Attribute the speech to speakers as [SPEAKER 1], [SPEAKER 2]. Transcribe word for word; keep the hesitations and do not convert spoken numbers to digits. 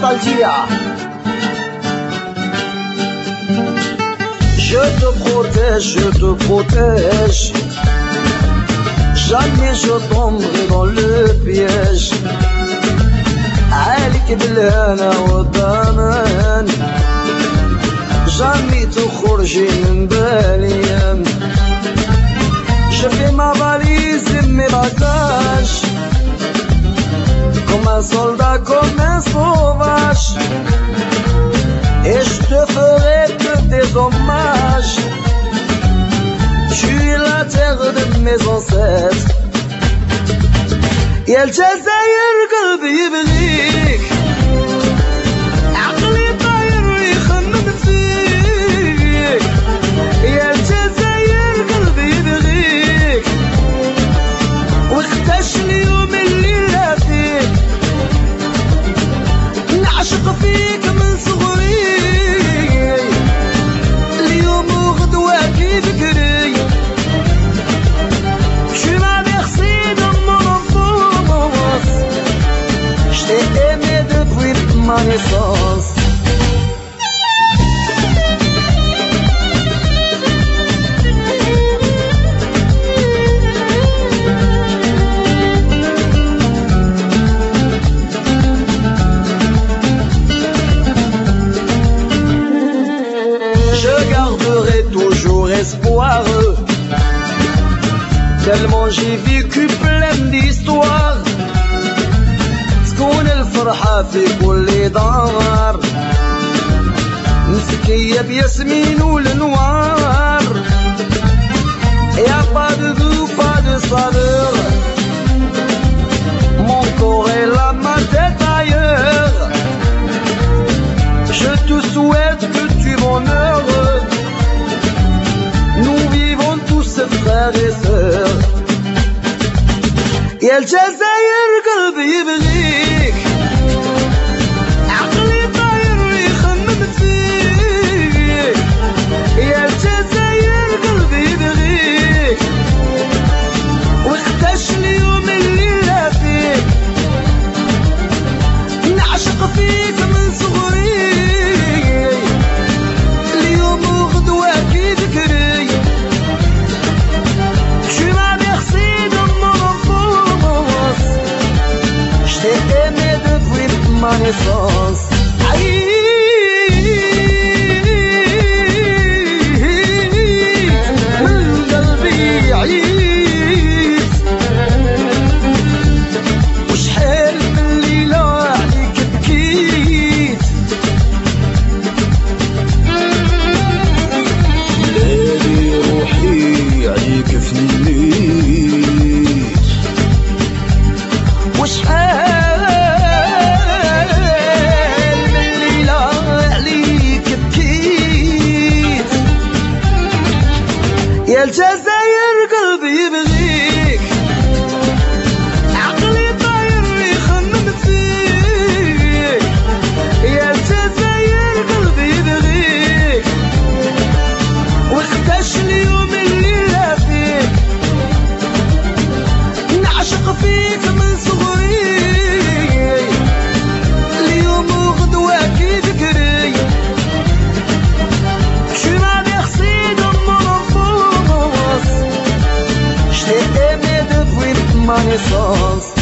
[SPEAKER 1] nostalgia. Je te protège, je te protège. Jamais je tomberai dans le piège. عليك بالهنا والضمان. Jamais تخرجي من بالي. Je fais ma valise et mes bagages, comme un soldat, comme un sauvage. Et je te ferai que des hommages. Tu es la terre de mes ancêtres. يا الجزائر قلبي يبغيك. عقلي طاير ويخمم فيك. يا الجزائر قلبي يبغيك. واختش اليوم الليلة فيك. نعشق فيك من صغري. اليوم وغدوة كي بكري. Tu m'as bercé dans mon enfance. Je t'ai aimé depuis ma naissance. Je garderai toujours espoir. Tellement j'ai vécu plein d'histoires. تكون الفرحة في كل دار. مسكية بياسمين والنوار. Y'a pas de goût, pas de saveur. Mon corps est là, ma tête ailleurs. Je te souhaite que tu bonheur. Nous vivons tous frères et sœurs. يا الجزائر قلبي يبغيك. عقلي طاير ويخمم فيك. يا الجزائر قلبي يبغيك. واختش اليوم الليلة فيك. نعشق فيك من صغري. اليوم وغدوة كي بكري. Tu m'as bercé dans mon enfance. Je t'ai aimé depuis ma naissance. من قلبي عييت. وشحال من ليلة عليك بكيت. ليالي روحي عليك فنيت. وشحال من ليلة عليك بكيت. يا الجزائر قلبي يبغيك. عقلي طاير ويخمم فيك. يا الجزائر قلبي يبغيك. واختش اليوم الليلة فيك. نعشق فيك من صغري. اليوم وغدوة كي بكري. Tu m'as bercé dans mon enfance. Je t'ai aimé depuis ma naissance.